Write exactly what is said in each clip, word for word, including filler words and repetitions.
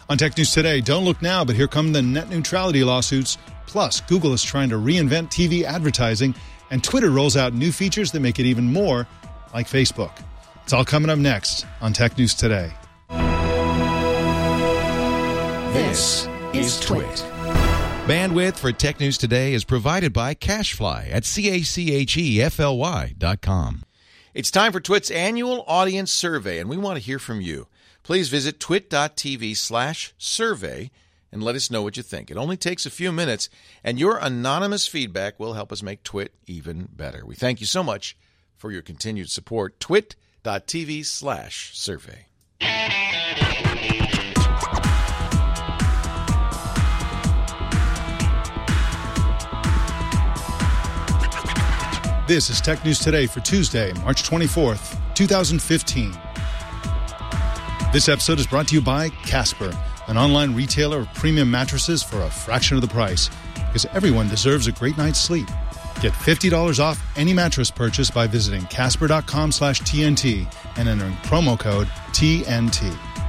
On Tech News Today, don't look now, but here come the net neutrality lawsuits. Plus, Google is trying to reinvent T V advertising, and Twitter rolls out new features that make it even more like Facebook. It's all coming up next on Tech News Today. This is Twit. Bandwidth for Tech News Today is provided by CacheFly at C A C H E F L Y dot com. It's time for Twit's annual audience survey, and we want to hear from you. Please visit twit.tv slash survey and let us know what you think. It only takes a few minutes, and your anonymous feedback will help us make Twit even better. We thank you so much for your continued support. twit.tv slash survey. This is Tech News Today for Tuesday, March twenty-fourth, twenty fifteen. This episode is brought to you by Casper, an online retailer of premium mattresses for a fraction of the price, because everyone deserves a great night's sleep. Get fifty dollars off any mattress purchase by visiting casper.com slash TNT and entering promo code T N T.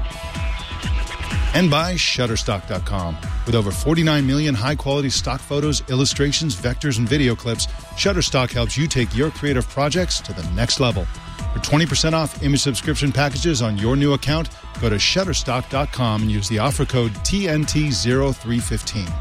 And by Shutterstock dot com. With over forty-nine million high-quality stock photos, illustrations, vectors, and video clips, Shutterstock helps you take your creative projects to the next level. For twenty percent off image subscription packages on your new account, go to Shutterstock dot com and use the offer code T N T zero three one five.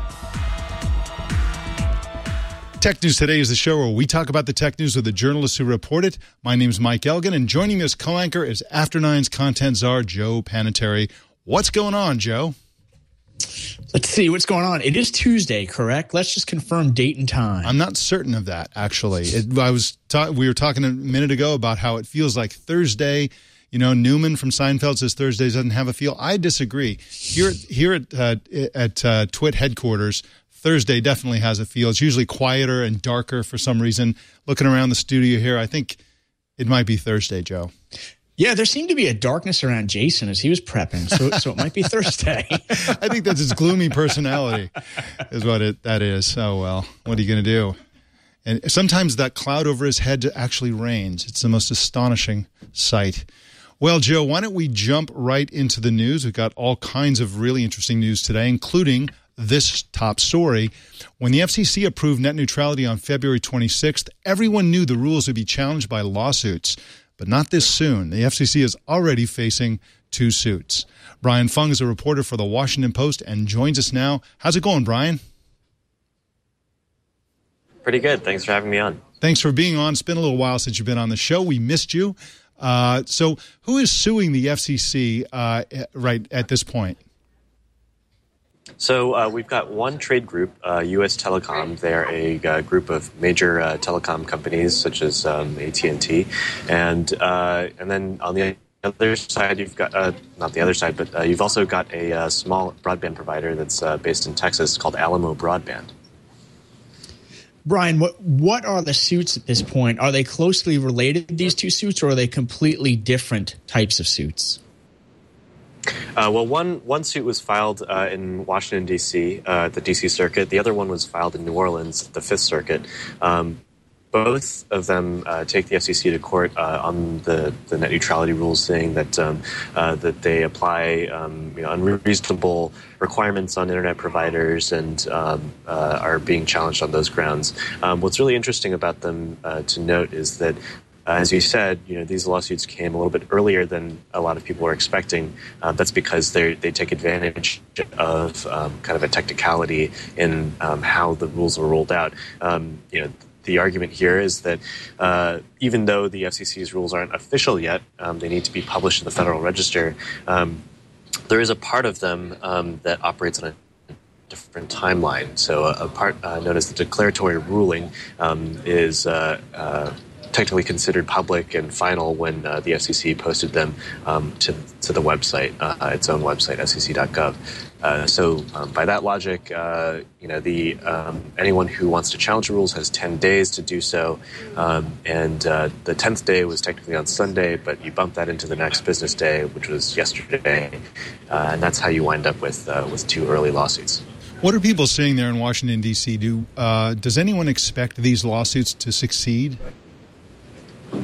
Tech News Today is the show where we talk about the tech news with the journalists who report it. My name is Mike Elgin, and joining me as co-anchor is After Nine's content czar, Joe Panettiere. What's going on, Joe? Let's see what's going on. It is Tuesday, correct? Let's just confirm date and time. I'm not certain of that, actually. It, I was ta- we were talking a minute ago about how it feels like Thursday. You know, Newman from Seinfeld says Thursday doesn't have a feel. I disagree. Here, here at uh, at uh, Twit headquarters, Thursday definitely has a feel. It's usually quieter and darker for some reason. Looking around the studio here, I think it might be Thursday, Joe. Yeah, there seemed to be a darkness around Jason as he was prepping, so so it might be Thursday. I think that's his gloomy personality is what it that is. Oh, well, what are you going to do? And sometimes that cloud over his head actually rains. It's the most astonishing sight. Well, Joe, why don't we jump right into the news? We've got all kinds of really interesting news today, including this top story. When the F C C approved net neutrality on February twenty-sixth, everyone knew the rules would be challenged by lawsuits. But not this soon. The F C C is already facing two suits. Brian Fung is a reporter for The Washington Post and joins us now. How's it going, Brian? Pretty good. Thanks for having me on. Thanks for being on. It's been a little while since you've been on the show. We missed you. Uh, so who is suing the F C C uh, right at this point? So uh, we've got one trade group, uh, U S Telecom. They're a uh, group of major uh, telecom companies such as um, A T and T. And uh, and then on the other side, you've got, uh, not the other side, but uh, you've also got a uh, small broadband provider that's uh, based in Texas called Alamo Broadband. Brian, what what are the suits at this point? Are they closely related, these two suits, or are they completely different types of suits? Uh, well, one one suit was filed uh, in Washington, D C, uh, at the D C Circuit. The other one was filed in New Orleans, at the Fifth Circuit. Um, both of them uh, take the F C C to court uh, on the, the net neutrality rules, saying that um, uh, that they apply um, you know, unreasonable requirements on internet providers and um, uh, are being challenged on those grounds. Um, what's really interesting about them uh, to note is that Uh, as you said, you know, these lawsuits came a little bit earlier than a lot of people were expecting. Uh, that's because they they take advantage of um, kind of a technicality in um, how the rules were rolled out. Um, you know, the argument here is that uh, even though the F C C's rules aren't official yet, um, they need to be published in the Federal Register. Um, there is a part of them um, that operates on a different timeline. So a, a part uh, known as the declaratory ruling um, is uh, uh, technically considered public and final when uh, the F C C posted them um, to to the website, uh, its own website, F C C dot gov. Uh, so um, by that logic, uh, you know, the um, anyone who wants to challenge the rules has ten days to do so, um, and uh, the tenth day was technically on Sunday, but you bump that into the next business day, which was yesterday, uh, and that's how you wind up with uh, with two early lawsuits. What are people saying there in Washington, D C? Do uh, does anyone expect these lawsuits to succeed?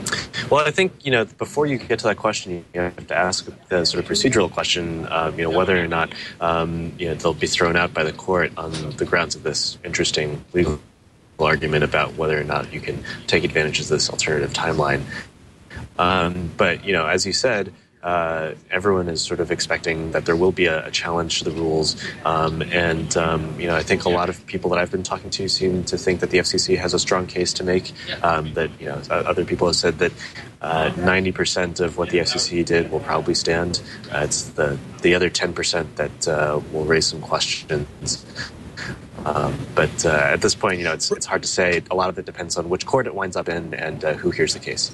Well, I think, you know, before you get to that question, you have to ask the sort of procedural question, um, you know, whether or not, um, you know, they'll be thrown out by the court on the grounds of this interesting legal argument about whether or not you can take advantage of this alternative timeline. Um, but, you know, as you said, Uh, everyone is sort of expecting that there will be a, a challenge to the rules. Um, and, um, you know, I think a lot of people that I've been talking to seem to think that the F C C has a strong case to make. Um, that, you know, other people have said that uh, ninety percent of what the F C C did will probably stand. Uh, it's the, the other ten percent that uh, will raise some questions. Um, but uh, at this point, you know, it's, it's hard to say. A lot of it depends on which court it winds up in and uh, who hears the case.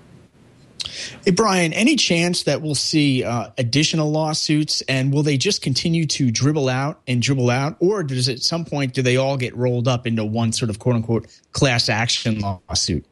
Hey, Brian, any chance that we'll see uh, additional lawsuits, and will they just continue to dribble out and dribble out, or does at some point do they all get rolled up into one sort of quote-unquote class action lawsuit?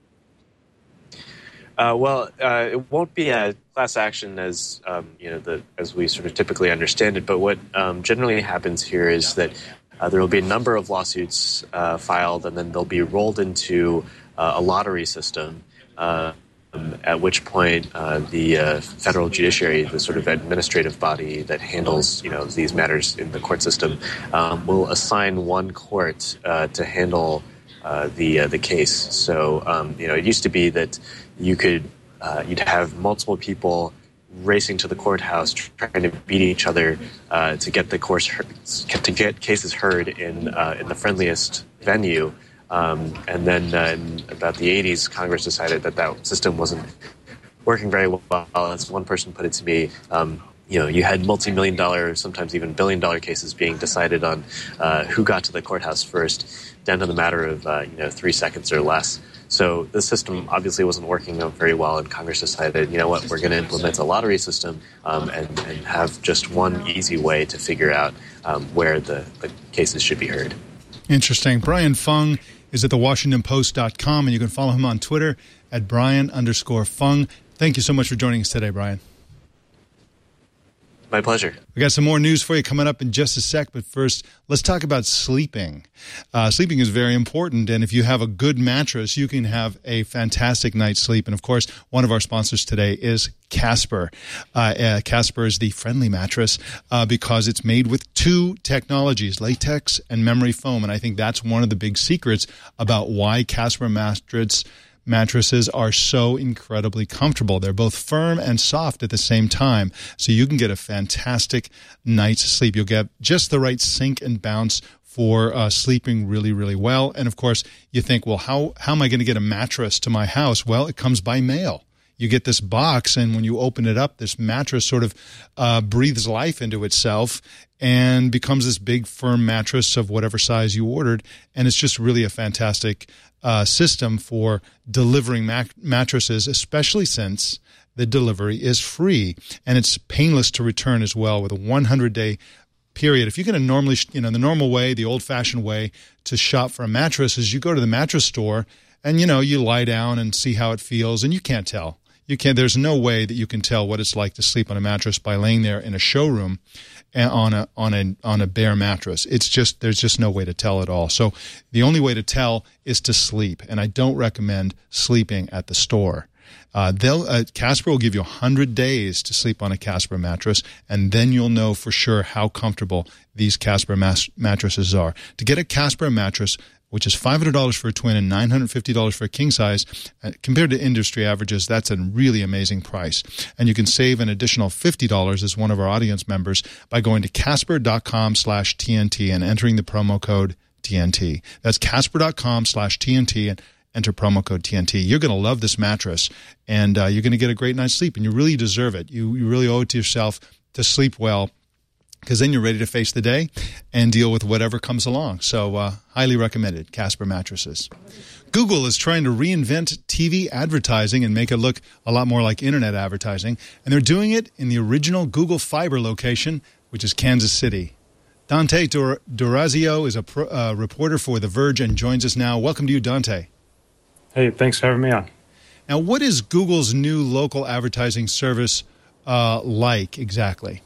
Uh, well, uh, it won't be a class action as um, you know, the as we sort of typically understand it. But what um, generally happens here is that uh, there will be a number of lawsuits uh, filed, and then they'll be rolled into uh, a lottery system. Uh, Um, at which point uh, the uh, federal judiciary, the sort of administrative body that handles, you know, these matters in the court system, um, will assign one court uh, to handle uh, the uh, the case. So, um, you know, it used to be that you could uh, you'd have multiple people racing to the courthouse trying to beat each other uh, to get the course heard, to get cases heard in uh, in the friendliest venue. Um, and then uh, in about the eighties, Congress decided that that system wasn't working very well. As one person put it to me, um, you know, you had multi-million dollar, sometimes even billion-dollar cases being decided on uh, who got to the courthouse first, down to the matter of, uh, you know, three seconds or less. So the system obviously wasn't working out very well, and Congress decided, you know what, we're going to implement a lottery system um, and, and have just one easy way to figure out um, where the, the cases should be heard. Interesting. Brian Fung is at the washington post dot com, and you can follow him on Twitter at Brian underscore Fung. Thank you so much for joining us today, Brian. My pleasure. We got some more news for you coming up in just a sec, but first, let's talk about sleeping. Uh, sleeping is very important, and if you have a good mattress, you can have a fantastic night's sleep. And, of course, one of our sponsors today is Casper. Uh, uh, Casper is the friendly mattress uh, because it's made with two technologies, latex and memory foam, and I think that's one of the big secrets about why Casper mattress mattresses are so incredibly comfortable. They're both firm and soft at the same time, so you can get a fantastic night's sleep. You'll get just the right sink and bounce for uh, sleeping really, really well. And, of course, you think, well, how, how am I going to get a mattress to my house? Well, it comes by mail. You get this box, and when you open it up, this mattress sort of uh, breathes life into itself and becomes this big, firm mattress of whatever size you ordered. And it's just really a fantastic uh, system for delivering mat- mattresses, especially since the delivery is free. And it's painless to return as well with a one hundred day period. If you're going to normally, you know, the normal way, the old-fashioned way to shop for a mattress is you go to the mattress store and, you know, you lie down and see how it feels, and you can't tell. You can't. There's no way that you can tell what it's like to sleep on a mattress by laying there in a showroom on a on a on a bare mattress. It's just there's just no way to tell at all. So the only way to tell is to sleep, and I don't recommend sleeping at the store. Uh, they'll uh, Casper will give you one hundred days to sleep on a Casper mattress, and then you'll know for sure how comfortable these Casper mas- mattresses are. To get a Casper mattress, which is five hundred dollars for a twin and nine hundred fifty dollars for a king size, uh, compared to industry averages, that's a really amazing price. And you can save an additional fifty dollars as one of our audience members by going to casper.com slash TNT and entering the promo code T N T. That's casper.com slash TNT and enter promo code T N T. You're going to love this mattress, and uh, you're going to get a great night's sleep, and you really deserve it. You, you really owe it to yourself to sleep well, because then you're ready to face the day and deal with whatever comes along. So uh, highly recommended, Casper mattresses. Google is trying to reinvent T V advertising and make it look a lot more like internet advertising. And they're doing it in the original Google Fiber location, which is Kansas City. Dante Dur- Durazio is a pro- uh, reporter for The Verge and joins us now. Welcome to you, Dante. Hey, thanks for having me on. Now, what is Google's new local advertising service uh, like exactly?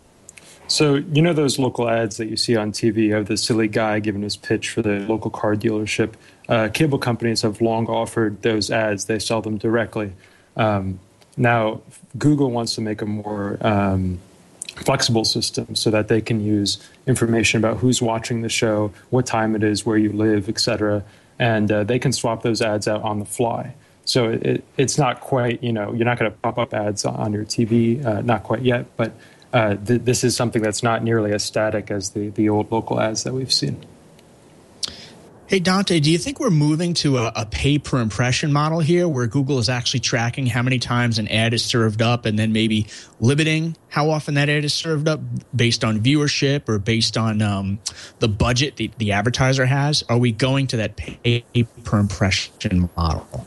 So, you know those local ads that you see on T V of the silly guy giving his pitch for the local car dealership? Uh, cable companies have long offered those ads. They sell them directly. Um, now, Google wants to make a more um, flexible system so that they can use information about who's watching the show, what time it is, where you live, et cetera, and uh, they can swap those ads out on the fly. So it, it's not quite, you know, you're not going to pop up ads on your T V, uh, not quite yet, but uh, th- this is something that's not nearly as static as the, the old local ads that we've seen. Hey, Dante, do you think we're moving to a, a pay-per-impression model here where Google is actually tracking how many times an ad is served up and then maybe limiting how often that ad is served up based on viewership or based on um, the budget the, the advertiser has? Are we going to that pay-per-impression model?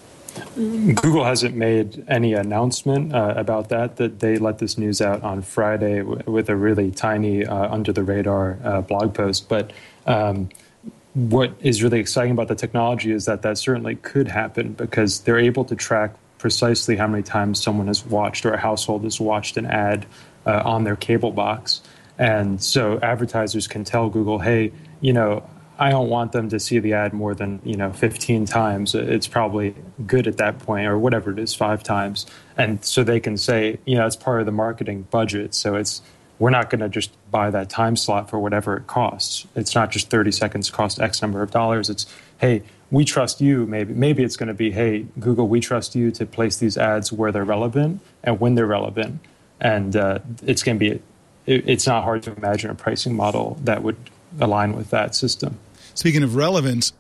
Google hasn't made any announcement uh, about that. That they let this news out on Friday w- with a really tiny, uh, under-the-radar uh, blog post. But um, what is really exciting about the technology is that that certainly could happen because they're able to track precisely how many times someone has watched or a household has watched an ad uh, on their cable box. And so advertisers can tell Google, hey, you know, I don't want them to see the ad more than, you know, fifteen times. It's probably good at that point, or whatever it is, five times. And so they can say, you know, it's part of the marketing budget. So it's, we're not going to just buy that time slot for whatever it costs. It's not just thirty seconds cost X number of dollars. It's, hey, we trust you. Maybe, maybe it's going to be, hey, Google, we trust you to place these ads where they're relevant and when they're relevant. And uh, it's going to be, it, it's not hard to imagine a pricing model that would align with that system. Speaking of relevance,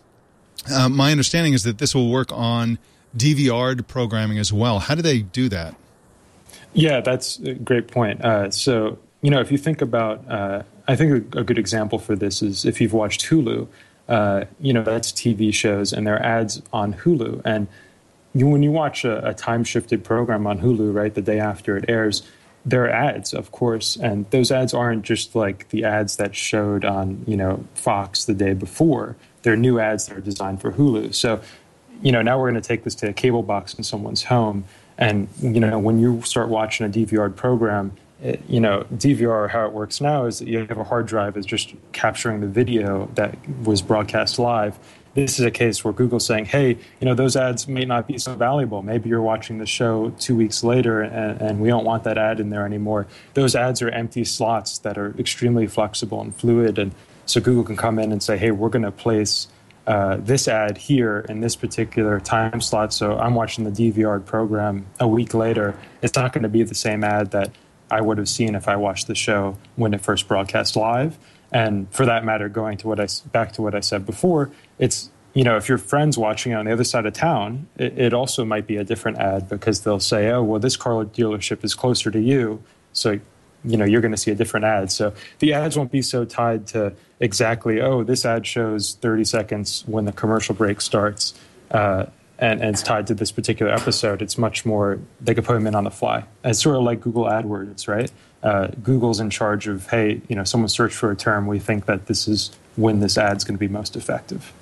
uh, my understanding is that this will work on D V R'd programming as well. How do they do that? Yeah, that's a great point. Uh, so, you know, if you think about, uh, I think a, a good example for this is if you've watched Hulu, uh, you know, that's T V shows and there are ads on Hulu. And you, when you watch a, a time-shifted program on Hulu, right, the day after it airs, there are ads, of course, and those ads aren't just like the ads that showed on, you know, Fox the day before. They're new ads that are designed for Hulu. So, you know, now we're going to take this to a cable box in someone's home, and, you know, when you start watching a D V R program, it, you know, D V R, how it works now is that you have a hard drive is just capturing the video that was broadcast live. This is a case where Google's saying, hey, you know, those ads may not be so valuable. Maybe you're watching the show two weeks later and, and we don't want that ad in there anymore. Those ads are empty slots that are extremely flexible and fluid. And so Google can come in and say, hey, we're going to place uh, this ad here in this particular time slot. So I'm watching the D V R program a week later. It's not going to be the same ad that I would have seen if I watched the show when it first broadcast live. And for that matter, going to what I, back to what I said before, it's, you know, if your friend's watching it on the other side of town, it, it also might be a different ad because they'll say, oh, well, this car dealership is closer to you. So, you know, you're going to see a different ad. So the ads won't be so tied to exactly, oh, this ad shows thirty seconds when the commercial break starts uh, and, and it's tied to this particular episode. It's much more, they could put them in on the fly. It's sort of like Google AdWords, right? Uh, Google's in charge of, hey, you know, someone searched for a term. We think that this is when this ad's going to be most effective.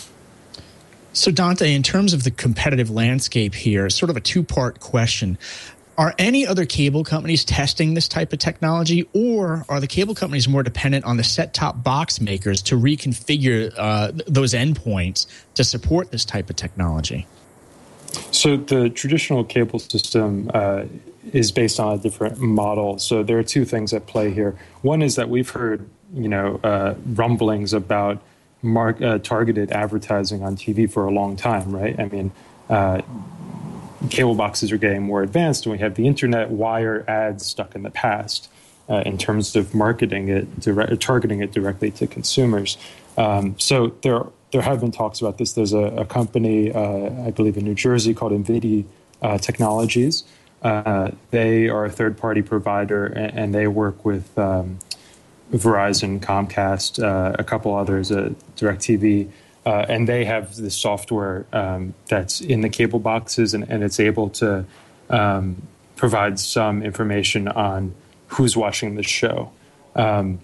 So, Dante, in terms of the competitive landscape here, sort of a two-part question. Are any other cable companies testing this type of technology, or are the cable companies more dependent on the set-top box makers to reconfigure uh, those endpoints to support this type of technology? So the traditional cable system uh, is based on a different model. So there are two things at play here. One is that we've heard, you know, uh, rumblings about mark, uh, targeted advertising on T V for a long time, right? I mean, uh, cable boxes are getting more advanced, and we have the internet. Why are ads stuck in the past uh, in terms of marketing it, dire- targeting it directly to consumers? Um, so there, there have been talks about this. There's a, a company, uh, I believe in New Jersey, called NVIDIA uh, Technologies. Uh, they are a third-party provider, and, and they work with um, Verizon, Comcast, uh, a couple others, uh, DirecTV. Uh, and they have this software um, that's in the cable boxes, and, and it's able to um, provide some information on who's watching the show. Um,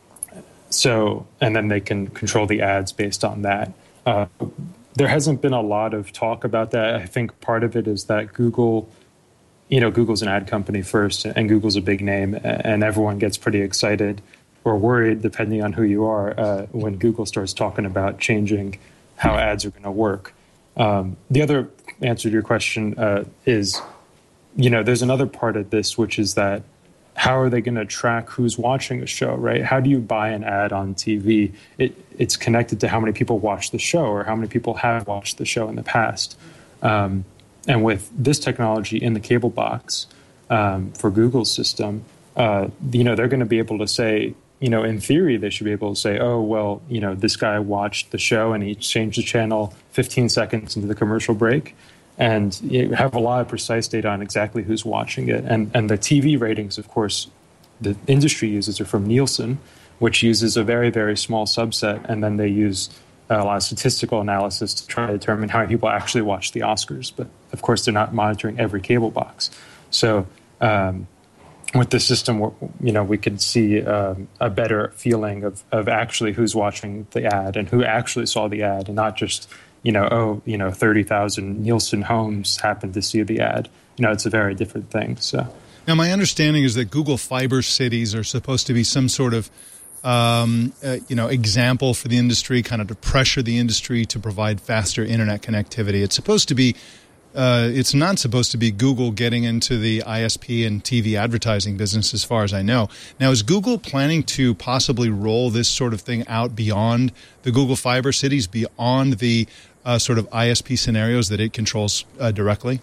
so, and then they can control the ads based on that. Uh, there hasn't been a lot of talk about that. I think part of it is that Google, you know, Google's an ad company first, and Google's a big name, and everyone gets pretty excited or worried, depending on who you are, uh, when Google starts talking about changing how ads are going to work. Um, the other answer to your question uh, is, you know, there's another part of this, which is that how are they going to track who's watching a show, right? How do you buy an ad on T V? It, it's connected to how many people watch the show or how many people have watched the show in the past. Um, and with this technology in the cable box um, for Google's system, uh, you know, they're going to be able to say, you know, in theory, they should be able to say, oh, well, you know, this guy watched the show and he changed the channel fifteen seconds into the commercial break. And you have a lot of precise data on exactly who's watching it. And and the T V ratings, of course, the industry uses are from Nielsen, which uses a very, very small subset. And then they use a lot of statistical analysis to try to determine how many people actually watch the Oscars. But, of course, they're not monitoring every cable box. So um, with the system, you know, we could see um, a better feeling of, of actually who's watching the ad and who actually saw the ad, and not just, you know, oh, you know, thirty thousand Nielsen homes happened to see the ad. You know, it's a very different thing. So now my understanding is that Google Fiber Cities are supposed to be some sort of, um, uh, you know, example for the industry, kind of to pressure the industry to provide faster internet connectivity. It's supposed to be, uh, it's not supposed to be Google getting into the I S P and T V advertising business, as far as I know. Now, is Google planning to possibly roll this sort of thing out beyond the Google Fiber Cities, beyond the Uh, sort of I S P scenarios that it controls uh, directly?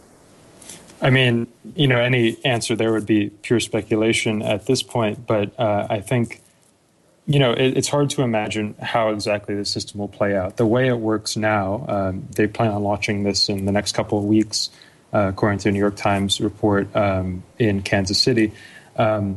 I mean, you know, any answer there would be pure speculation at this point. But uh, I think, you know, it, it's hard to imagine how exactly the system will play out. The way it works now, um, they plan on launching this in the next couple of weeks, uh, according to a New York Times report um, in Kansas City. Um,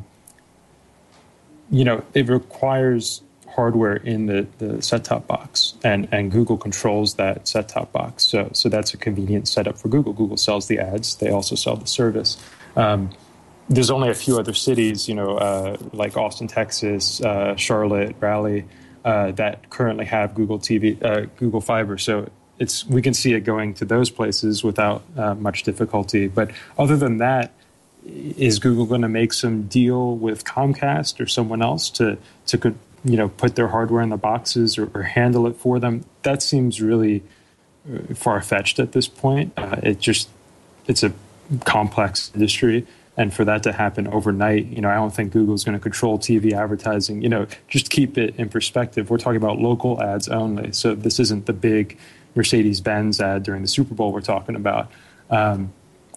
you know, it requires hardware in the, the set-top box, and, and Google controls that set-top box. So so that's a convenient setup for Google. Google sells the ads. They also sell the service. Um, there's only a few other cities, you know, uh, like Austin, Texas, uh, Charlotte, Raleigh, uh, that currently have Google T V, uh, Google Fiber. So it's we can see it going to those places without uh, much difficulty. But other than that, is Google going to make some deal with Comcast or someone else to to you know, put their hardware in the boxes or, or handle it for them? That seems really uh, far-fetched at this point. Uh, it just, it's a complex industry. And for that to happen overnight, you know, I don't think Google's going to control T V advertising. You know, just keep it in perspective. We're talking about local ads only. So this isn't the big Mercedes-Benz ad during the Super Bowl we're talking about. Um,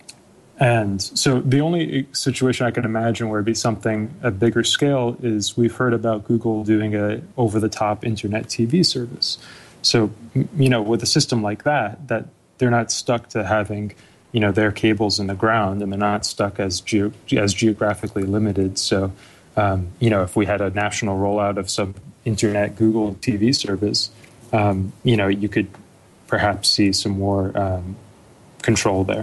And so the only situation I can imagine where it'd be something at bigger scale is we've heard about Google doing a over-the-top internet T V service. So, you know, with a system like that, that they're not stuck to having, you know, their cables in the ground, and they're not stuck as ge- as geographically limited. So, um, you know, if we had a national rollout of some internet Google T V service, um, you know, you could perhaps see some more um, control there.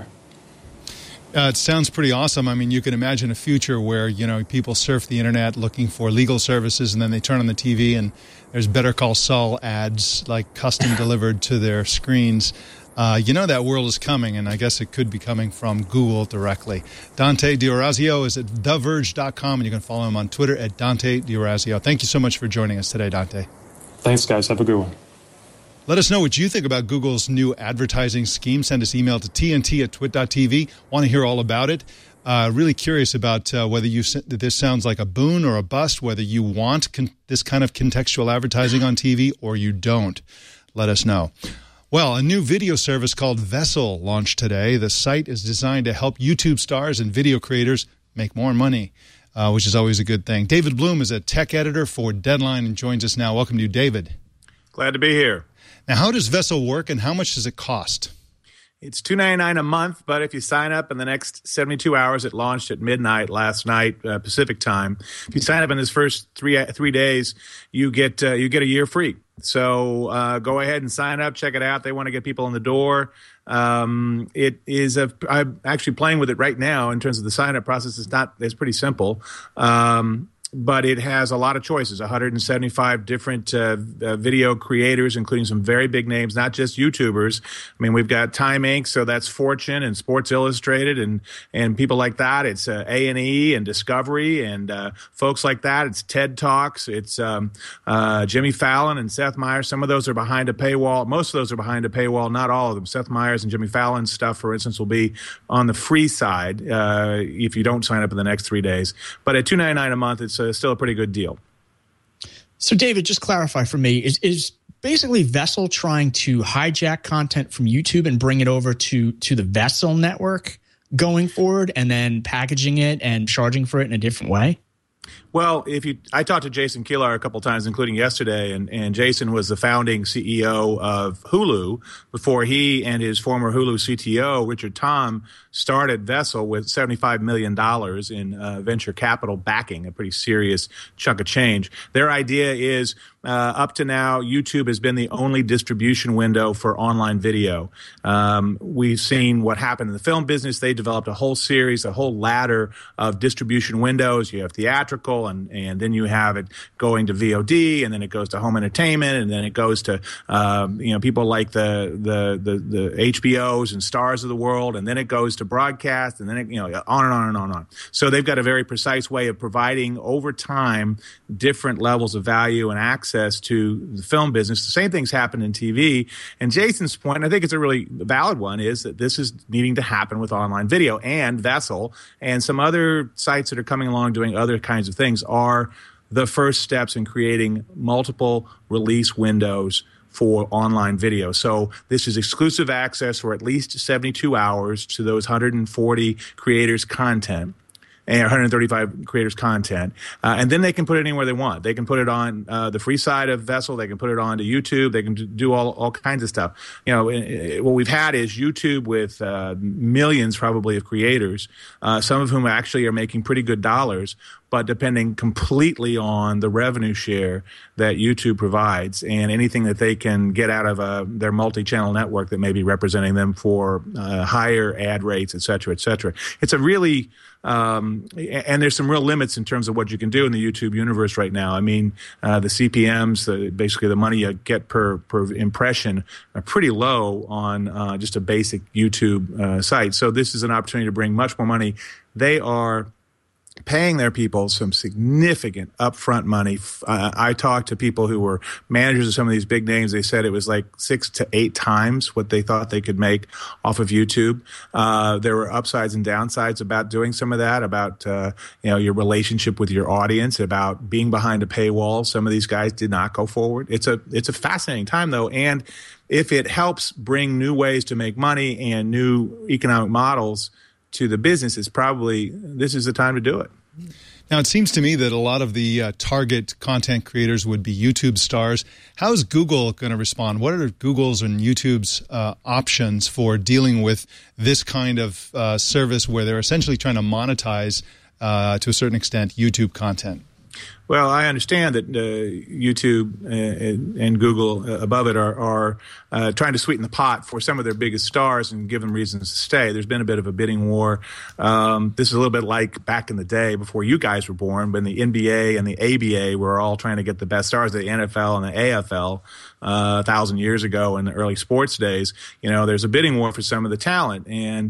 Uh, it sounds pretty awesome. I mean, you can imagine a future where, you know, people surf the internet looking for legal services, and then they turn on the T V and there's Better Call Saul ads, like custom delivered to their screens. Uh, you know that world is coming, and I guess it could be coming from Google directly. Dante D'Orazio is at the verge dot com, and you can follow him on Twitter at Dante D'Orazio. Thank you so much for joining us today, Dante. Thanks, guys. Have a good one. Let us know what you think about Google's new advertising scheme. Send us email to T N T at twit dot T V. Want to hear all about it. Uh, really curious about uh, whether you this sounds like a boon or a bust, whether you want con- this kind of contextual advertising on T V or you don't. Let us know. Well, a new video service called Vessel launched today. The site is designed to help YouTube stars and video creators make more money, uh, which is always a good thing. David Bloom is a tech editor for Deadline and joins us now. Welcome to you, David. Glad to be here. Now, how does Vessel work, and how much does it cost? It's two dollars and ninety-nine cents a month, but if you sign up in the next seventy-two hours, it launched at midnight last night, uh, Pacific time. If you sign up in this first three three days, you get uh, you get a year free. So uh, go ahead and sign up, check it out. They want to get people in the door. Um, it is a, I'm actually playing with it right now in terms of the sign up process. It's not, it's pretty simple. Um, but it has a lot of choices, one hundred seventy-five different uh, uh, video creators, including some very big names, not just YouTubers. I mean, we've got Time Incorporated, so that's Fortune and Sports Illustrated and and people like that. It's uh, A and E and Discovery and uh, folks like that. It's TED Talks. It's um, uh, Jimmy Fallon and Seth Meyers. Some of those are behind a paywall. Most of those are behind a paywall, not all of them. Seth Meyers and Jimmy Fallon's stuff, for instance, will be on the free side uh, if you don't sign up in the next three days. But at two ninety-nine a month, it's uh, still a pretty good deal. So, David, just clarify for me, is is basically Vessel trying to hijack content from YouTube and bring it over to, to the Vessel network going forward and then packaging it and charging for it in a different way? Well, if you, I talked to Jason Kilar a couple of times, including yesterday, and, and Jason was the founding C E O of Hulu before he and his former Hulu C T O, Richard Tom, started Vessel with seventy-five million dollars in uh, venture capital backing, a pretty serious chunk of change. Their idea is uh, up to now, YouTube has been the only distribution window for online video. Um, we've seen what happened in the film business. They developed a whole series, a whole ladder of distribution windows. You have theatrical, and, and then you have it going to V O D, and then it goes to home entertainment, and then it goes to um, you know people like the, the the the H B Os and Stars of the world, and then it goes to broadcast, and then it, you know on and on and on and on. So they've got a very precise way of providing over time different levels of value and access to the film business. The same things happen in T V. And Jason's point, and I think it's a really valid one, is that this is needing to happen with online video, and Vessel and some other sites that are coming along doing other kinds of things are the first steps in creating multiple release windows for online video. So this is exclusive access for at least seventy-two hours to those one hundred forty creators' content. And one hundred thirty-five creators' content. Uh, and then they can put it anywhere they want. They can put it on uh, the free side of Vessel. They can put it onto YouTube. They can do all, all kinds of stuff. You know, it, it, what we've had is YouTube with uh, millions probably of creators, uh, some of whom actually are making pretty good dollars, but depending completely on the revenue share that YouTube provides and anything that they can get out of uh, their multi-channel network that may be representing them for uh, higher ad rates, et cetera, et cetera. It's a really um, and there's some real limits in terms of what you can do in the YouTube universe right now. I mean, uh, the C P Ms, the, basically the money you get per per impression, are pretty low on uh, just a basic YouTube uh, site. So this is an opportunity to bring much more money. They are paying their people some significant upfront money. Uh, I talked to people who were managers of some of these big names. They said it was like six to eight times what they thought they could make off of YouTube. Uh, there were upsides and downsides about doing some of that, about uh, you know your relationship with your audience, about being behind a paywall. Some of these guys did not go forward. It's a it's a fascinating time though, and if it helps bring new ways to make money and new economic models to the business, is probably this is the time to do it. Now, it seems to me that a lot of the uh, target content creators would be YouTube stars. How is Google going to respond? What are Google's and YouTube's uh, options for dealing with this kind of uh, service where they're essentially trying to monetize, uh, to a certain extent, YouTube content? Well, I understand that uh, YouTube uh, and Google uh, above it are, are uh, trying to sweeten the pot for some of their biggest stars and give them reasons to stay. There's been a bit of a bidding war. Um, this is a little bit like back in the day before you guys were born, when the N B A and the A B A were all trying to get the best stars, the N F L and the A F L. Uh, a thousand years ago in the early sports days, you know, there's a bidding war for some of the talent. And,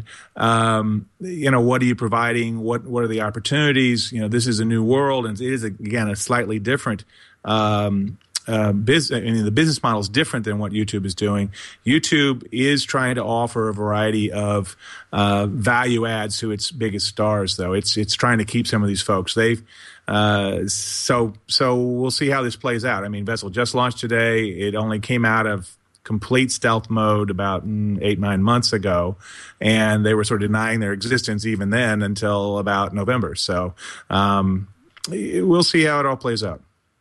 um, you know, what are you providing? What, what are the opportunities? You know, this is a new world, and it is, again, a slightly different, um, uh, business. I mean, the business model is different than what YouTube is doing. YouTube is trying to offer a variety of, uh, value adds to its biggest stars, though. It's, it's trying to keep some of these folks. They've, Uh, so, so we'll see how this plays out. I mean, Vessel just launched today. It only came out of complete stealth mode about mm, eight, nine months ago, and they were sort of denying their existence even then until about November. So, um, we'll see how it all plays out.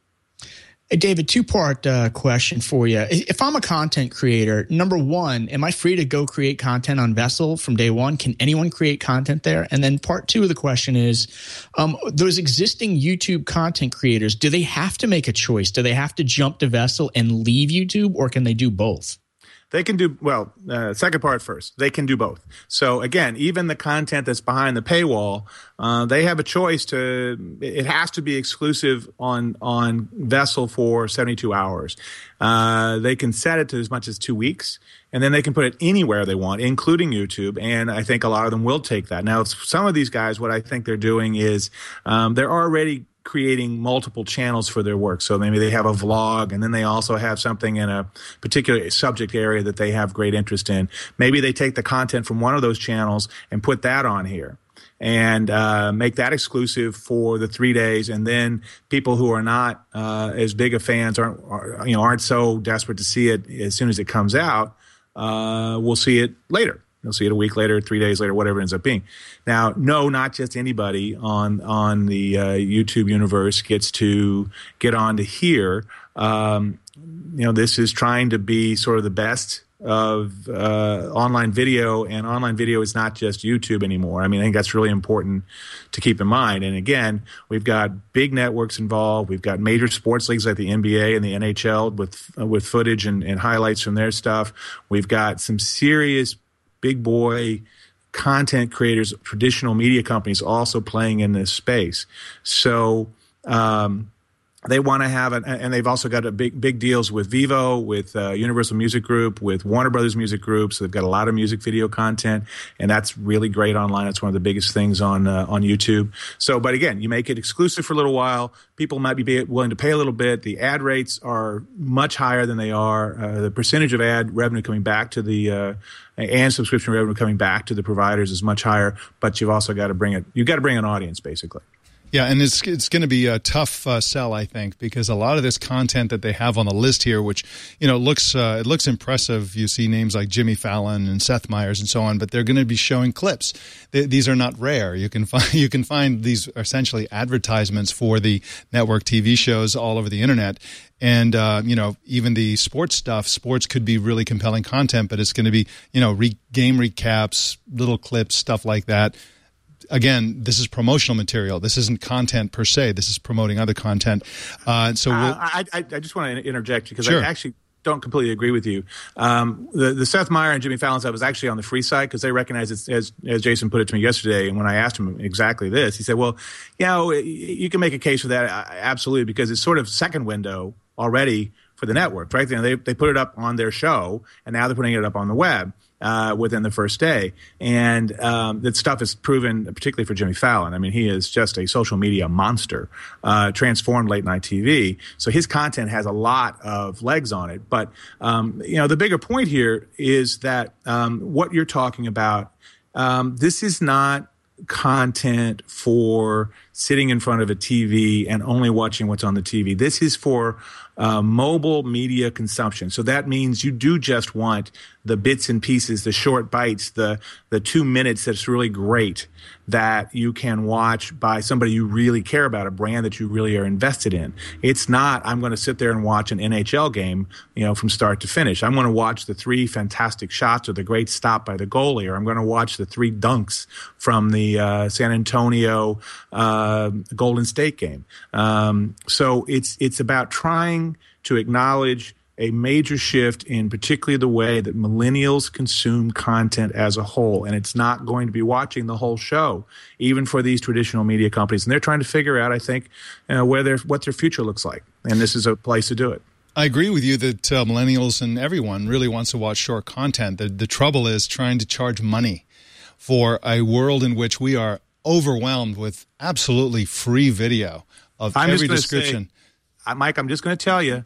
Hey, David, two-part uh, question for you. If I'm a content creator, number one, am I free to go create content on Vessel from day one? Can anyone create content there? And then part two of the question is, um, those existing YouTube content creators, do they have to make a choice? Do they have to jump to Vessel and leave YouTube, or can they do both? They can do, well, uh, second part first. They can do both. So again, even the content that's behind the paywall, uh, they have a choice to, it has to be exclusive on, on Vessel for seventy-two hours. Uh, they can set it to as much as two weeks, and then they can put it anywhere they want, including YouTube. And I think a lot of them will take that. Now, some of these guys, what I think they're doing is um, they're already creating multiple channels for their work. So maybe they have a vlog, and then they also have something in a particular subject area that they have great interest in. Maybe they take the content from one of those channels and put that on here and uh, make that exclusive for the three days. And then people who are not uh, as big of fans, aren't are, you know aren't so desperate to see it as soon as it comes out, uh, will see it later. You'll see it a week later, three days later, whatever it ends up being. Now, no, not just anybody on on the uh, YouTube universe gets to get on to here. Um, you know, this is trying to be sort of the best of uh, online video, and online video is not just YouTube anymore. I mean, I think that's really important to keep in mind. And again, we've got big networks involved. We've got major sports leagues like the N B A and the N H L with uh, with footage and, and highlights from their stuff. We've got some serious big boy content creators, traditional media companies also playing in this space. So um, they want to have it, and they've also got a big big deals with Vivo, with uh, Universal Music Group, with Warner Brothers Music Group. So they've got a lot of music video content, and that's really great online. It's one of the biggest things on uh, on YouTube. So, but again, you make it exclusive for a little while. People might be willing to pay a little bit. The ad rates are much higher than they are. Uh, the percentage of ad revenue coming back to the uh, and subscription revenue coming back to the providers is much higher. But you've also got to bring it. You've got to bring an audience, basically. Yeah, and it's it's going to be a tough uh, sell, I think, because a lot of this content that they have on the list here, which you know looks uh, it looks impressive. You see names like Jimmy Fallon and Seth Meyers and so on, but they're going to be showing clips. They, these are not rare. You can find you can find these essentially advertisements for the network T V shows all over the internet. And, uh, you know, even the sports stuff, sports could be really compelling content, but it's going to be, you know, re- game recaps, little clips, stuff like that. Again, this is promotional material. This isn't content per se. This is promoting other content. Uh, so we'll, uh, I, I, I just want to interject because sure. I actually don't completely agree with you. Um, the, the Seth Meyer and Jimmy Fallon stuff was actually on the free side because they recognize it, as, as Jason put it to me yesterday. And when I asked him exactly this, he said, well, you know, you can make a case for that. Absolutely, because it's sort of second window already for the network, right? You know, they, they put it up on their show, and now they're putting it up on the web. Uh, within the first day. And um, that stuff is proven, particularly for Jimmy Fallon. I mean, he is just a social media monster, uh, transformed late night T V. So his content has a lot of legs on it. But, um, you know, the bigger point here is that um, what you're talking about, um, this is not content for sitting in front of a T V and only watching what's on the T V. This is for uh, mobile media consumption. So that means you do just want the bits and pieces, the short bites, the the two minutes that's really great that you can watch by somebody you really care about, a brand that you really are invested in. It's not, I'm going to sit there and watch an N H L game, you know, from start to finish. I'm going to watch the three fantastic shots or the great stop by the goalie, or I'm going to watch the three dunks from the uh, San Antonio uh, Golden State game. Um, so it's it's about trying to acknowledge a major shift in particularly the way that millennials consume content as a whole. And it's not going to be watching the whole show, even for these traditional media companies. And they're trying to figure out, I think, uh, where their, what their future looks like. And this is a place to do it. I agree with you that uh, millennials and everyone really wants to watch short content. The, the trouble is trying to charge money for a world in which we are overwhelmed with absolutely free video of I'm every just description. Say, Mike, I'm just going to tell you,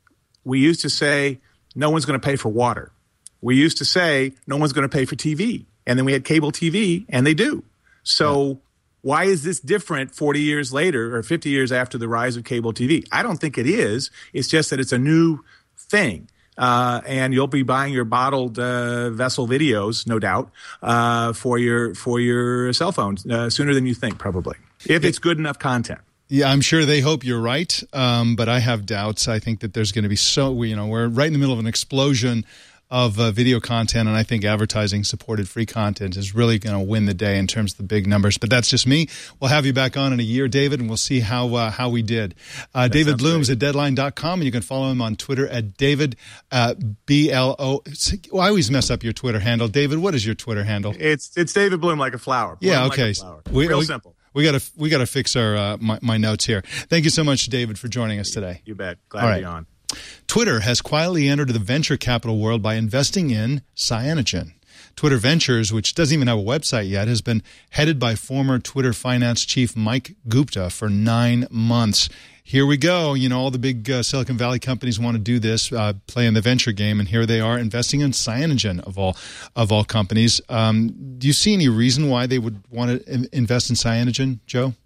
we used to say no one's going to pay for water. We used to say no one's going to pay for T V. And then we had cable T V, and they do. So yeah. Why is this different forty years later or fifty years after the rise of cable T V? I don't think it is. It's just that it's a new thing. Uh, and you'll be buying your bottled uh, Vessel videos, no doubt, uh, for your for your cell phone uh, sooner than you think, probably, if it's good enough content. Yeah, I'm sure they hope you're right, um, but I have doubts. I think that there's going to be so, you know, we're right in the middle of an explosion of uh, video content, and I think advertising-supported free content is really going to win the day in terms of the big numbers. But that's just me. We'll have you back on in a year, David, and we'll see how uh, how we did. Uh, David Bloom's at Deadline dot com, and you can follow him on Twitter at David uh, B L O. Well, I always mess up your Twitter handle. David, what is your Twitter handle? It's it's David Bloom like a flower. Bloom yeah, like okay. a flower. We, Real we, simple. We got to we got to fix our uh, my, my notes here. Thank you so much, David, for joining us today. You bet. Glad All to right. be on. Twitter has quietly entered the venture capital world by investing in Cyanogen. Twitter Ventures, which doesn't even have a website yet, has been headed by former Twitter finance chief Mike Gupta for nine months. Here we go. You know, all the big uh, Silicon Valley companies want to do this, uh, play in the venture game, and here they are investing in Cyanogen of all of all companies. Um, do you see any reason why they would want to invest in Cyanogen, Joe?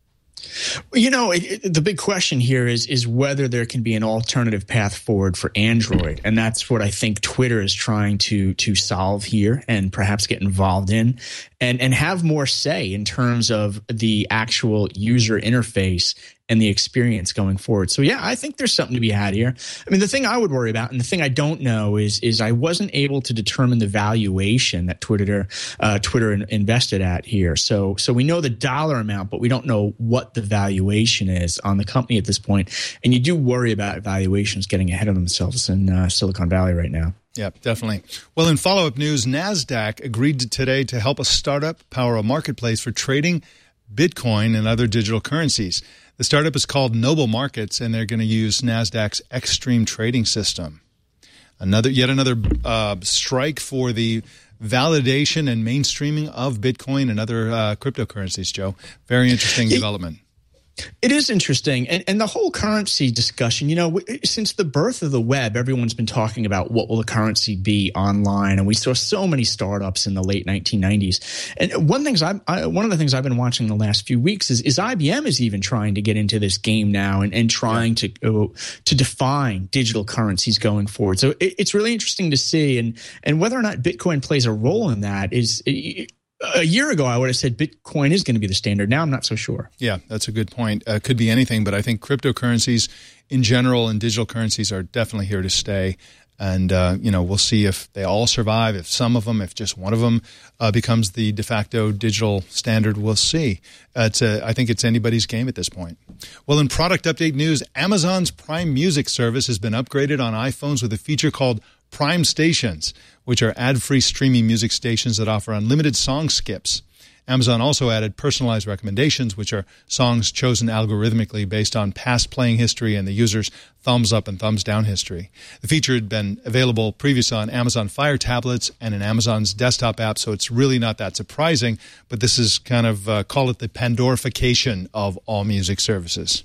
You know, it, it, the big question here is is whether there can be an alternative path forward for Android, and that's what I think Twitter is trying to to solve here, and perhaps get involved in, and and have more say in terms of the actual user interface and the experience going forward. So yeah, I think there's something to be had here. I mean, the thing I would worry about, and the thing I don't know, is is I wasn't able to determine the valuation that Twitter uh, Twitter in, invested at here. So so we know the dollar amount, but we don't know what the valuation is on the company at this point. And you do worry about valuations getting ahead of themselves in uh, Silicon Valley right now. Yeah, definitely. Well, in follow-up news, NASDAQ agreed to today to help a startup power a marketplace for trading Bitcoin and other digital currencies. The startup is called Noble Markets, and they're going to use NASDAQ's Xstream trading system. Another, yet another uh, strike for the validation and mainstreaming of Bitcoin and other uh, cryptocurrencies, Joe. Very interesting development. It is interesting. And, and the whole currency discussion, you know, since the birth of the web, everyone's been talking about what will the currency be online. And we saw so many startups in the late nineteen nineties. And one, things I, I, one of the things I've been watching the last few weeks is, is I B M is even trying to get into this game now and, and trying yeah. to uh, to define digital currencies going forward. So it, it's really interesting to see. And, and whether or not Bitcoin plays a role in that is it, a year ago, I would have said Bitcoin is going to be the standard. Now I'm not so sure. Yeah, that's a good point. Uh, could be anything, but I think cryptocurrencies in general and digital currencies are definitely here to stay. And, uh, you know, we'll see if they all survive, if some of them, if just one of them uh, becomes the de facto digital standard. We'll see. Uh, it's a, I think it's anybody's game at this point. Well, in product update news, Amazon's Prime Music service has been upgraded on iPhones with a feature called Prime Stations, which are ad-free streaming music stations that offer unlimited song skips. Amazon also added personalized recommendations, which are songs chosen algorithmically based on past playing history and the user's thumbs up and thumbs down history. The feature had been available previously on Amazon Fire tablets and in Amazon's desktop app, so it's really not that surprising, but this is kind of, uh, call it the Pandorification of all music services.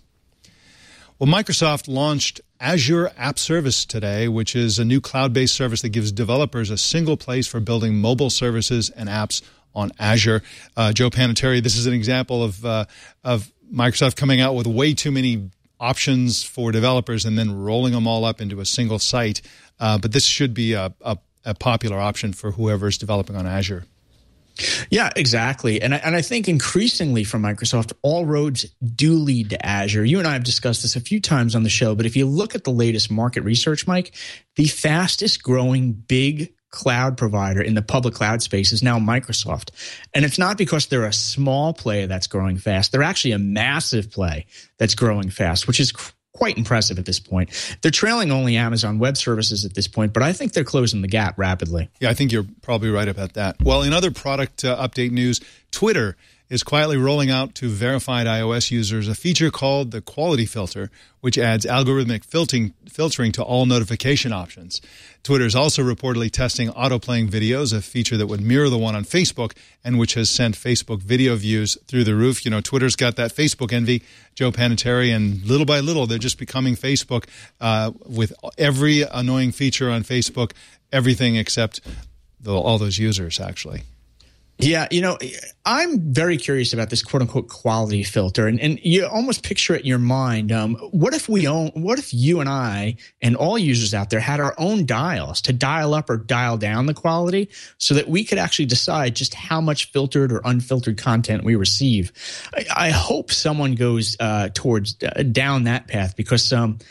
Well, Microsoft launched Azure App Service today, which is a new cloud-based service that gives developers a single place for building mobile services and apps on Azure. Uh, Joe Panettiere, this is an example of uh, of Microsoft coming out with way too many options for developers and then rolling them all up into a single site. Uh, but this should be a, a, a popular option for whoever is developing on Azure. Yeah, exactly. And I, and I think increasingly for Microsoft, all roads do lead to Azure. You and I have discussed this a few times on the show, but if you look at the latest market research, Mike, the fastest growing big cloud provider in the public cloud space is now Microsoft. And it's not because they're a small player that's growing fast. They're actually a massive play that's growing fast, which is cr- quite impressive at this point. They're trailing only Amazon Web Services at this point, but I think they're closing the gap rapidly. Yeah, I think you're probably right about that. Well, in other product uh, update news, Twitter is quietly rolling out to verified iOS users a feature called the Quality Filter, which adds algorithmic filtering, filtering to all notification options. Twitter is also reportedly testing auto-playing videos, a feature that would mirror the one on Facebook and which has sent Facebook video views through the roof. You know, Twitter's got that Facebook envy, Joe Panettiere, and little by little, they're just becoming Facebook uh, with every annoying feature on Facebook, everything except the, all those users, actually. Yeah, you know, I'm very curious about this quote-unquote quality filter, and, and you almost picture it in your mind. Um, what if we own? What if you and I and all users out there had our own dials to dial up or dial down the quality, so that we could actually decide just how much filtered or unfiltered content we receive? I, I hope someone goes uh, towards uh, down that path, because um,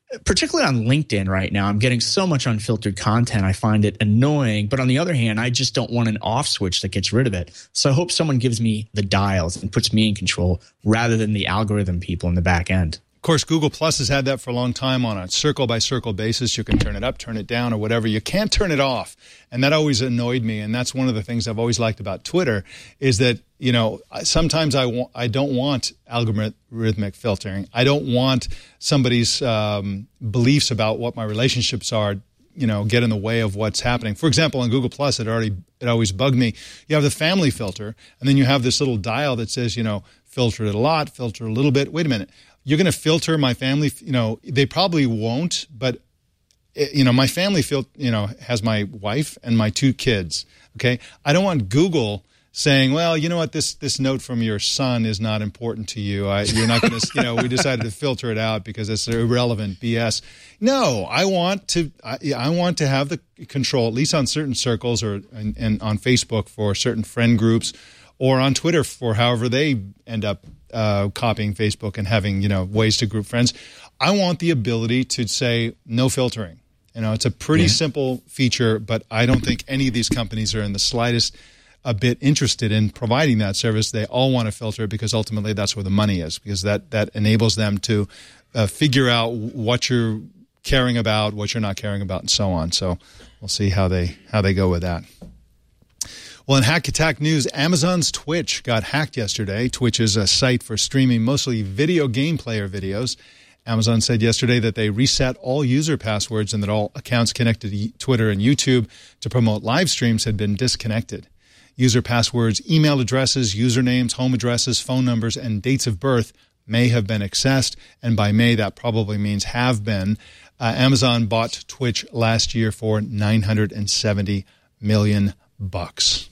particularly on LinkedIn right now, I'm getting so much unfiltered content. I find it annoying. But on the other hand, I just don't want an off switch that gets rid of it. So I hope someone gives me the dials and puts me in control rather than the algorithm people in the back end. Of course, Google Plus has had that for a long time on a circle-by-circle basis. You can turn it up, turn it down, or whatever. You can't turn it off, and that always annoyed me, and that's one of the things I've always liked about Twitter is that, you know, sometimes I, wa- I don't want algorithmic filtering. I don't want somebody's um, beliefs about what my relationships are, you know, get in the way of what's happening. For example, on Google Plus, it already it always bugged me. You have the family filter, and then you have this little dial that says, you know, filter it a lot, filter a little bit. Wait a minute. You're going to filter my family, you know, they probably won't, but, you know, my family, fil- you know, has my wife and my two kids, okay? I don't want Google saying, well, you know what, this this note from your son is not important to you. I, you're not going to, you know, we decided to filter it out because it's irrelevant B S. No, I want to I, I want to have the control, at least on certain circles or and, and on Facebook for certain friend groups or on Twitter for however they end up uh, copying Facebook and having, you know, ways to group friends. I want the ability to say no filtering. You know, it's a pretty yeah. simple feature, but I don't think any of these companies are in the slightest a bit interested in providing that service. They all want to filter it because ultimately that's where the money is, because that, that enables them to uh, figure out what you're caring about, what you're not caring about, and so on. So we'll see how they how they go with that. Well, in Hack Attack news, Amazon's Twitch got hacked yesterday. Twitch is a site for streaming mostly video game player videos. Amazon said yesterday that they reset all user passwords and that all accounts connected to Twitter and YouTube to promote live streams had been disconnected. User passwords, email addresses, usernames, home addresses, phone numbers, and dates of birth may have been accessed, and by may, that probably means have been. Uh, Amazon bought Twitch last year for nine hundred seventy million bucks.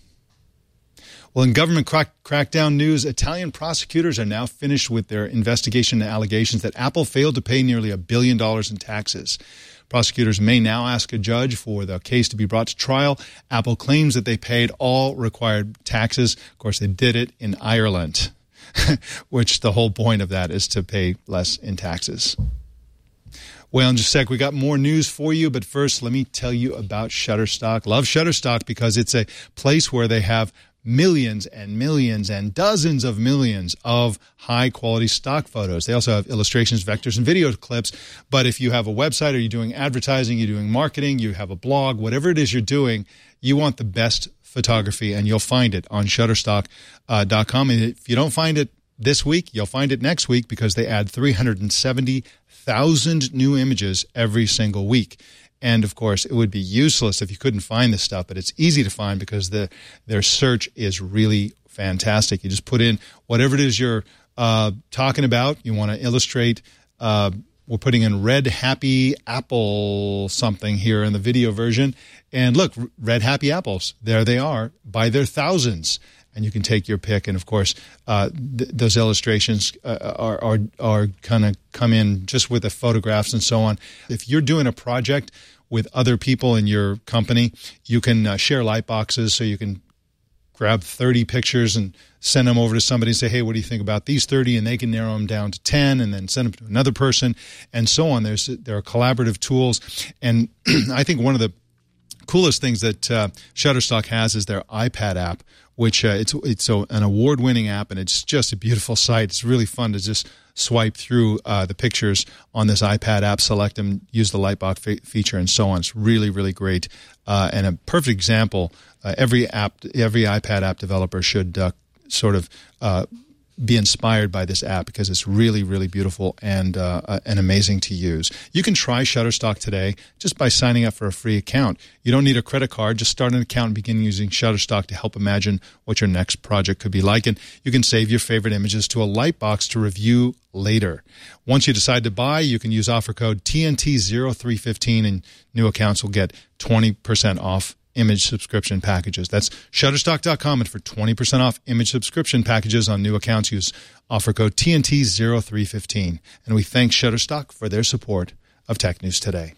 Well, in government crack- crackdown news, Italian prosecutors are now finished with their investigation and allegations that Apple failed to pay nearly a billion dollars in taxes. Prosecutors may now ask a judge for the case to be brought to trial. Apple claims that they paid all required taxes. Of course, they did it in Ireland, which the whole point of that is to pay less in taxes. Well, in just a sec, we got more news for you, but first, let me tell you about Shutterstock. Love Shutterstock because it's a place where they have millions and millions and dozens of millions of high-quality stock photos. They also have illustrations, vectors, and video clips. But if you have a website or you're doing advertising, you're doing marketing, you have a blog, whatever it is you're doing, you want the best photography, and you'll find it on Shutterstock dot com. And if you don't find it this week, you'll find it next week because they add three hundred seventy thousand new images every single week. And, of course, it would be useless if you couldn't find this stuff, but it's easy to find because the their search is really fantastic. You just put in whatever it is you're uh, talking about. You want to illustrate. Uh, we're putting in Red Happy Apple something here in the video version. And look, Red Happy Apples, there they are by their thousands. And you can take your pick. And, of course, uh, th- those illustrations uh, are, are, are kind of come in just with the photographs and so on. If you're doing a project with other people in your company, you can uh, share light boxes, so you can grab thirty pictures and send them over to somebody and say, hey, what do you think about these thirty? And they can narrow them down to ten and then send them to another person and so on. There's There are collaborative tools. And I think one of the coolest things that uh, Shutterstock has is their iPad app, which uh, it's it's a, an award-winning app, and it's just a beautiful site. It's really fun to just swipe through uh, the pictures on this iPad app, select them, use the Lightbox fe- feature, and so on. It's really, really great uh, and a perfect example. Uh, every app, every iPad app developer should uh, sort of uh, be inspired by this app because it's really, really beautiful and uh, uh, and amazing to use. You can try Shutterstock today just by signing up for a free account. You don't need a credit card. Just start an account and begin using Shutterstock to help imagine what your next project could be like. And you can save your favorite images to a Lightbox to review later. Once you decide to buy, you can use offer code T N T zero three one five and new accounts will get twenty percent off image subscription packages. That's Shutterstock dot com, and for twenty percent off image subscription packages on new accounts, use offer code T N T zero three one five. And we thank Shutterstock for their support of Tech News Today.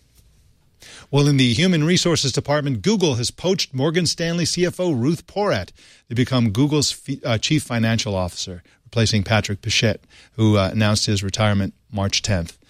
Well, in the Human Resources Department, Google has poached Morgan Stanley C F O Ruth Porat to become Google's f- uh, Chief Financial Officer, replacing Patrick Pichette, who uh, announced his retirement March tenth.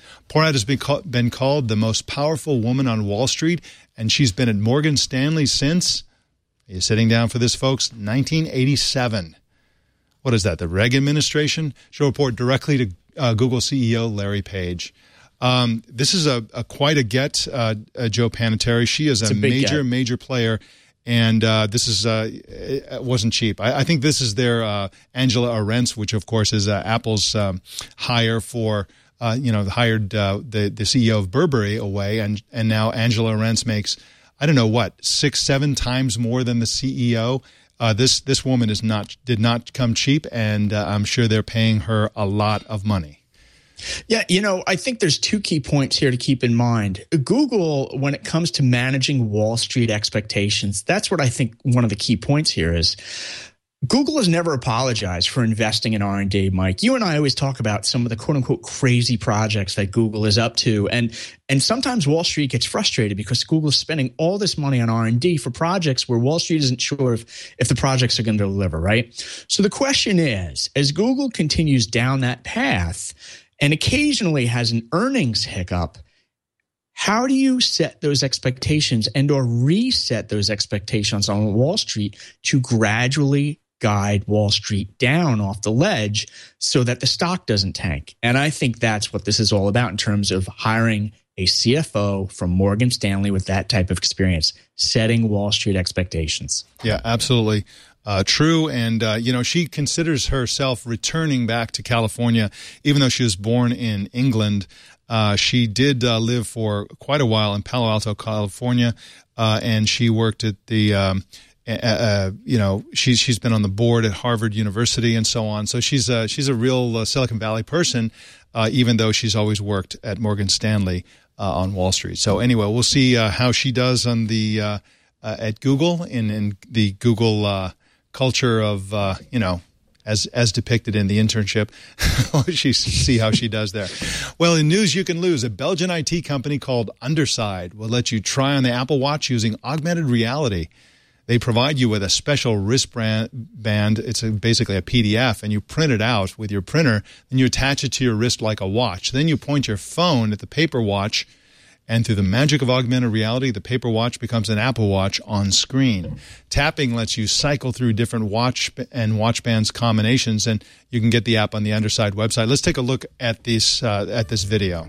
Porat has been, call, been called the most powerful woman on Wall Street, and she's been at Morgan Stanley since, are you sitting down for this, folks, nineteen eighty-seven. What is that, the Reagan administration? She'll report directly to uh, Google C E O Larry Page. Um, this is a, a quite a get, uh, uh, Joe Panettiere. She is a, a major, get. major player. And uh, this is uh, it wasn't cheap. I, I think this is their uh, Angela Ahrendts, which of course is uh, Apple's um, hire for uh, you know hired uh, the the C E O of Burberry away, and and now Angela Ahrendts makes I don't know what six seven times more than the C E O. Uh, this this woman is not did not come cheap, and uh, I'm sure they're paying her a lot of money. Yeah, you know, I think there's two key points here to keep in mind. Google, when it comes to managing Wall Street expectations, that's what I think one of the key points here is. Google has never apologized for investing in R and D, Mike. You and I always talk about some of the quote-unquote crazy projects that Google is up to. And and sometimes Wall Street gets frustrated because Google is spending all this money on R and D for projects where Wall Street isn't sure if, if the projects are going to deliver, right? So the question is, as Google continues down that path and occasionally has an earnings hiccup, how do you set those expectations and or reset those expectations on Wall Street to gradually guide Wall Street down off the ledge so that the stock doesn't tank? And I think that's what this is all about in terms of hiring a C F O from Morgan Stanley with that type of experience, setting Wall Street expectations. Yeah, absolutely. Uh, true. And, uh, you know, she considers herself returning back to California, even though she was born in England. Uh, she did uh, live for quite a while in Palo Alto, California, uh, and she worked at the, um, uh, uh, you know, she's she's been on the board at Harvard University and so on. So she's a, she's a real uh, Silicon Valley person, uh, even though she's always worked at Morgan Stanley uh, on Wall Street. So anyway, we'll see uh, how she does on the uh, uh, at Google in in the Google uh, culture of uh, you know. As as depicted in the internship. She see how she does there. Well, in news you can lose, a Belgian I T company called Underside will let you try on the Apple Watch using augmented reality. They provide you with a special wristband. It's a, basically a P D F, and you print it out with your printer, and you attach it to your wrist like a watch. Then you point your phone at the paper watch, and through the magic of augmented reality, the paper watch becomes an Apple Watch on screen. Tapping lets you cycle through different watch and watch bands combinations, and you can get the app on the Underside website. Let's take a look at this uh, at this video.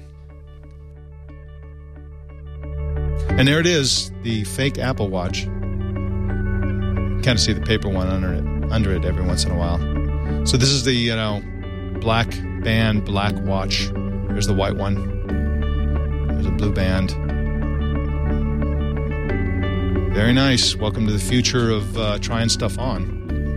And there it is, the fake Apple Watch. You kind of see the paper one under it, under it every once in a while. So this is the you know black band, black watch. Here's the white one. There's a blue band. Very nice. Welcome to the future of uh, trying stuff on.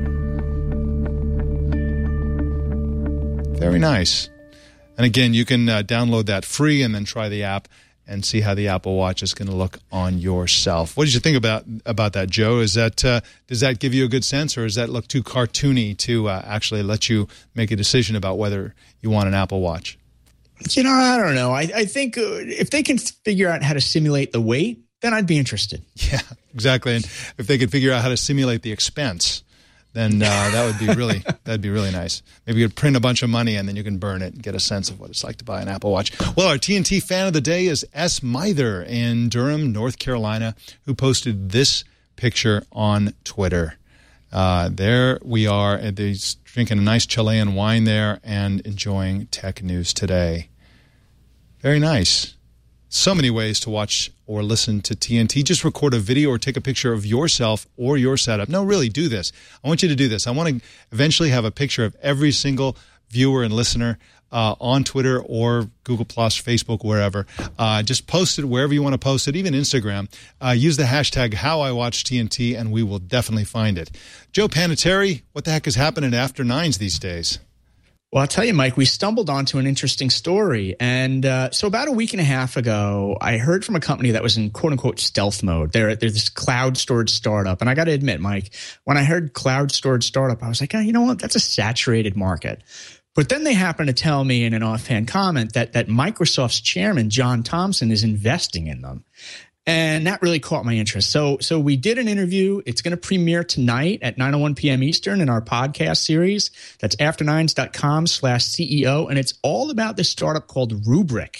Very nice. And again, you can uh, download that free and then try the app and see how the Apple Watch is going to look on yourself. What did you think about about that, Joe? Is that uh, does that give you a good sense, or does that look too cartoony to uh, actually let you make a decision about whether you want an Apple Watch? You know, I don't know. I, I think uh, if they can figure out how to simulate the weight, then I'd be interested. Yeah, exactly. And if they could figure out how to simulate the expense, then uh, that would be really that'd be really nice. Maybe you could print a bunch of money and then you can burn it and get a sense of what it's like to buy an Apple Watch. Well, our T N T fan of the day is S. Mither in Durham, North Carolina, who posted this picture on Twitter. Uh, there we are, and he's drinking a nice Chilean wine there and enjoying tech news today. Very nice. So many ways to watch or listen to T N T. Just record a video or take a picture of yourself or your setup. No, really, do this. I want you to do this. I want to eventually have a picture of every single viewer and listener uh, on Twitter or Google Plus, Facebook, wherever. Uh, just post it wherever you want to post it, even Instagram. Uh, use the hashtag HowIWatchTNT, and we will definitely find it. Joe Panettiere, what the heck is happening after nines these days? Well, I'll tell you, Mike, we stumbled onto an interesting story. And uh, so about a week and a half ago, I heard from a company that was in quote-unquote stealth mode. They're, they're this cloud storage startup. And I got to admit, Mike, when I heard cloud storage startup, I was like, oh, you know what? That's a saturated market. But then they happened to tell me in an offhand comment that that Microsoft's chairman, John Thompson, is investing in them. And that really caught my interest. So so we did an interview. It's going to premiere tonight at nine oh one p.m. Eastern in our podcast series. That's after nines dot com slash C E O. And it's all about this startup called Rubrik.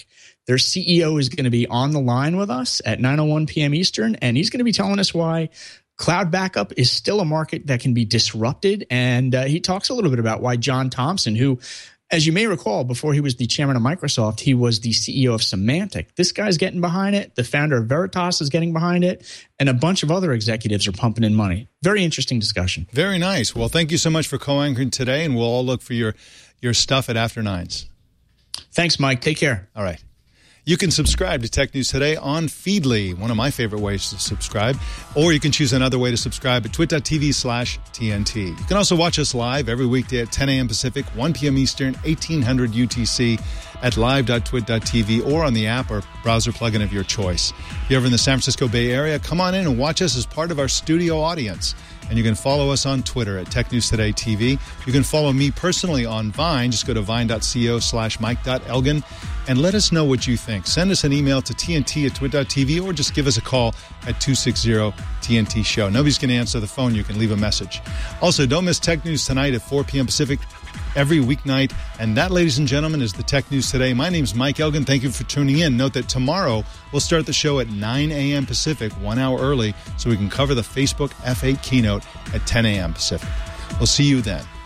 Their C E O is going to be on the line with us at nine oh one p.m. Eastern, and he's going to be telling us why cloud backup is still a market that can be disrupted. And uh, he talks a little bit about why John Thompson, who, as you may recall, before he was the chairman of Microsoft, he was the C E O of Symantec. This guy's getting behind it. The founder of Veritas is getting behind it. And a bunch of other executives are pumping in money. Very interesting discussion. Very nice. Well, thank you so much for co-anchoring today, and we'll all look for your, your stuff at After Nines. Thanks, Mike. Take care. All right. You can subscribe to Tech News Today on Feedly, one of my favorite ways to subscribe. Or you can choose another way to subscribe at twit.tv slash TNT. You can also watch us live every weekday at ten a.m. Pacific, one p.m. Eastern, eighteen hundred U T C at live dot twit dot t v or on the app or browser plugin of your choice. If you're ever in the San Francisco Bay Area, come on in and watch us as part of our studio audience. And you can follow us on Twitter at Tech News Today T V. You can follow me personally on Vine. Just go to vine.co slash mike.elgin and let us know what you think. Send us an email to tnt at twit dot t v or just give us a call at two six zero T N T show. Nobody's going to answer the phone. You can leave a message. Also, don't miss Tech News tonight at four p.m. Pacific every weeknight. And that, ladies and gentlemen, is the Tech News Today. My name's Mike Elgin. Thank you for tuning in. Note that tomorrow we'll start the show at nine a.m. Pacific, one hour early, so we can cover the Facebook F eight keynote at ten a.m. Pacific. We'll see you then.